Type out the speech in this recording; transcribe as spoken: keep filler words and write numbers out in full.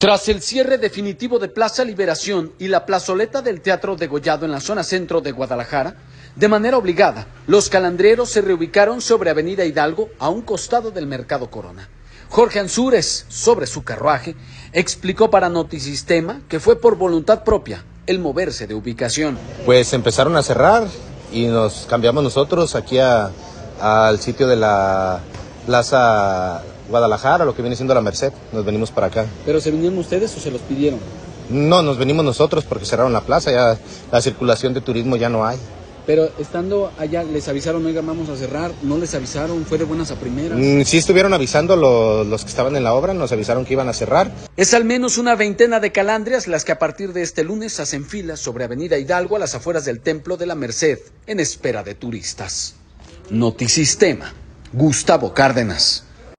Tras el cierre definitivo de Plaza Liberación y la plazoleta del Teatro Degollado en la zona centro de Guadalajara, de manera obligada, los calandreros se reubicaron sobre Avenida Hidalgo a un costado del Mercado Corona. Jorge Ansúrez, sobre su carruaje, explicó para Notisistema que fue por voluntad propia el moverse de ubicación. Pues empezaron a cerrar y nos cambiamos nosotros aquí a, al sitio de la Plaza Guadalajara, lo que viene siendo la Merced, nos venimos para acá. ¿Pero se vinieron ustedes o se los pidieron? No, nos venimos nosotros porque cerraron la plaza, ya la circulación de turismo ya no hay. Pero estando allá, ¿les avisaron, oiga, vamos a cerrar? ¿No les avisaron? ¿Fue de buenas a primeras? Mm, sí estuvieron avisando los, los que estaban en la obra, nos avisaron que iban a cerrar. Es al menos una veintena de calandrias las que a partir de este lunes hacen filas sobre Avenida Hidalgo a las afueras del Templo de la Merced, en espera de turistas. Notisistema, Gustavo Cárdenas.